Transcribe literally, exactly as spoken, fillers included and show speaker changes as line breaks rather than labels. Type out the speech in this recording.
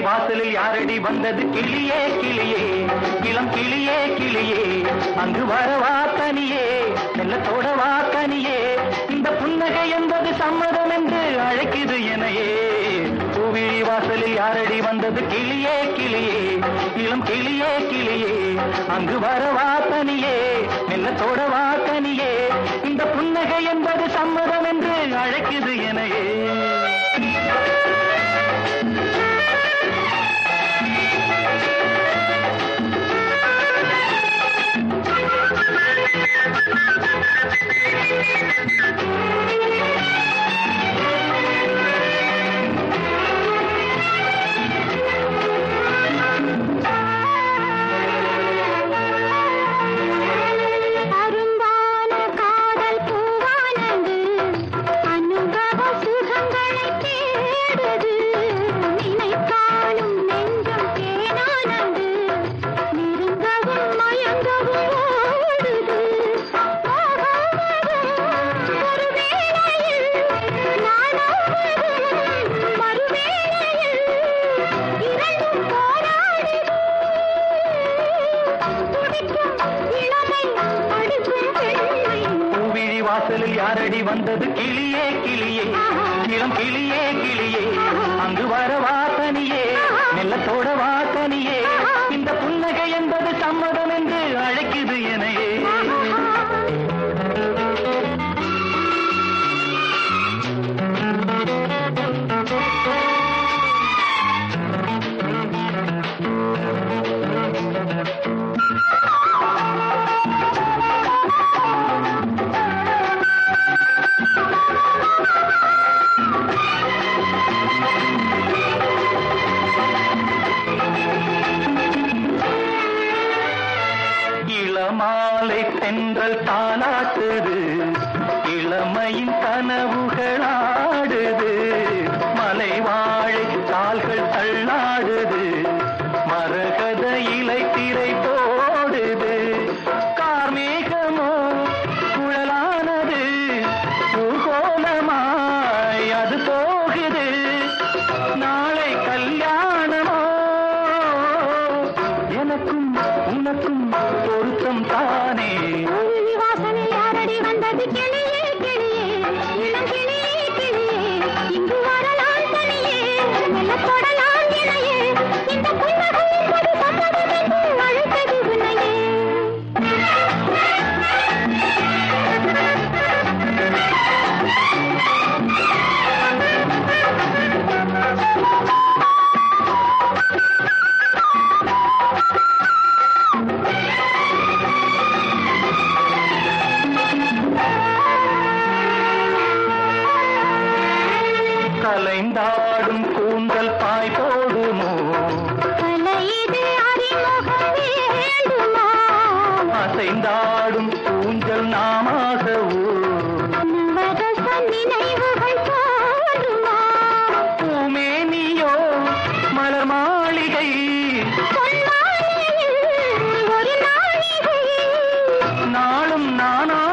வாசலில் யாரடி வந்தது கிளியே கிளியே இளம் கிளியே கிளியே அங்கு வரவா தனியே செல்லத்தோட வா கனியே இந்த புன்னகை என்பது சம்மதம் என்று அழைக்குது எனையே பூவிழி வாசலில் யாரடி வந்தது கிளியே கிளியே இளம் கிளியே கிளியே அங்கு வரவா தனியே மெல்லத்தோட வா கனியே இந்த புன்னகை என்பது சம்மதம் என்று அழைக்குது எனையே வாசலில் யாரடி வந்தது கிளியே கிளியே இளம் கிளியே கிளியே அங்கு வரவா தனியே மெல்லத்தோட வா தனியே இந்த புன்னகை என்பது சம்மதம் என்று அழைக்குது எனையே மாலை தென்றல் தாலாட்டுது இளமையின் கனவுகளாடுது மலை வாழை கால்கள் தள்ளாடுது மரகத இலை திரை போடுது கார்மேகமோ குழலானது பூகோளமாய் அது போகுது நாளை கல்யாணமோ எனக்கும் உனக்கும் பொருத்தம் தானே
வாசலில் யாரடி வந்தது கிளியே கிளியே இளம் கிளியே கிளியே இங்கு வரலாம் தனியே மெல்ல தொடலாம் இணையே இந்த புன்னகை என்பது சம்மதம் என்று அழைத்தது உன்னையே
கலைந்தாடும் கூந்தல் பாய் போடுமோ
கலையிது அறிமுகம் வேண்டுமா
அசைந்தாடும் ஊஞ்சல் நாமாகவோ
நவரச நினைவுகள் தோன்றுமா
பூமேனியோ மலர் மாளிகை
பொன்மாலையில் ஒரு நாளிகை
நாளும் நானா